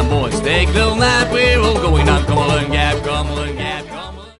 boys, take little nap. We're all going down Cumberland Gap, Cumberland Gap.